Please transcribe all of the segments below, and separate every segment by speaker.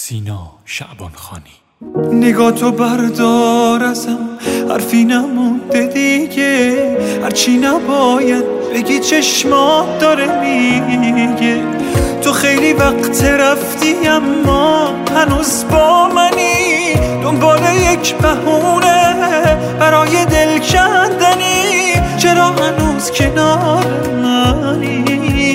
Speaker 1: سینا شعبانخانی.
Speaker 2: نگاه تو بردار ازم، حرفی نمونده دیگه، هرچی نباید بگی چشمات داره میگه. تو خیلی وقت رفتی اما هنوز با منی، دنبال یک بهونه برای دل کندنی. چرا هنوز کنار منی؟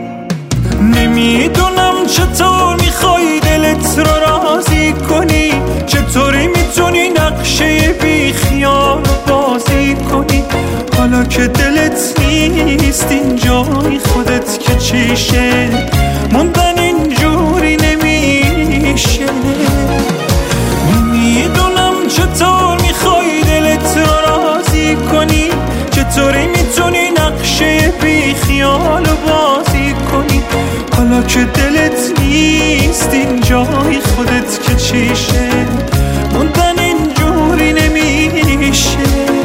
Speaker 2: نمیدونم چطور میخوای دلت رو راضی کنی، چطوری میتونی نقشه بی خیال بازی کنی. حالا که دلت نیست اینجای خودت که چیشه، موندن اینجوری نمیشه. نمیدونم چطور میخوای دلت رو راضی کنی، چطوری میتونی نقشه بی خیال بازی کنی. حالا که دلت نیست اینجای خودت که چیشه، موندن اینجوری نمیشه.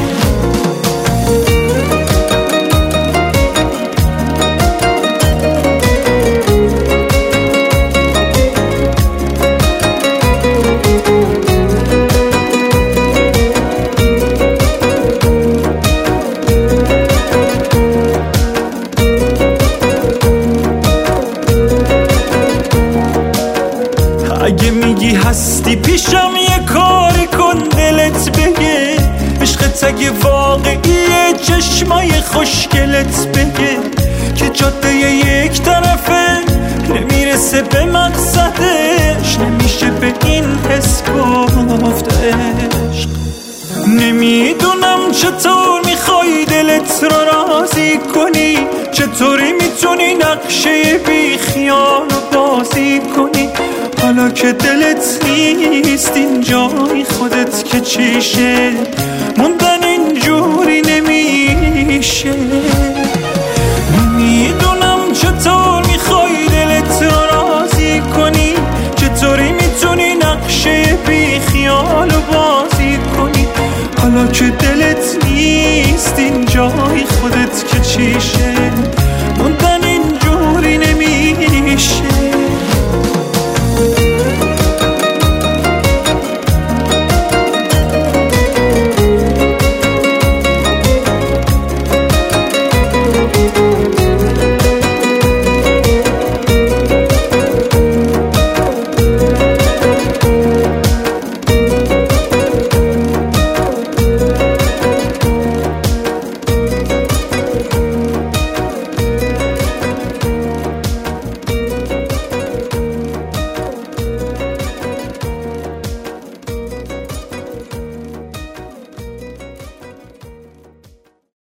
Speaker 2: اگه میگی هستی پیشم یه کاری کن دلت بگه، عشقت اگه واقعیه چشمای خوشگلت بگه که جاده یک طرفه نمیرسه به مقصدش، نمیشه به این حس گفت عشق. نمیدونم چطور میخوای دلت رو راضی کنی، چطوری میتونی نقشه بی خیال بازی کنی. حالا که دلت نیست اینجای خودت که چیشه، موندن اینجوری نمیشه. نمیدونم چطور میخوای دلت رو راضی کنی، چطوری میتونی نقشه بی خیال بازی کنی. حالا که دلت نیست اینجای خودت که چیشه،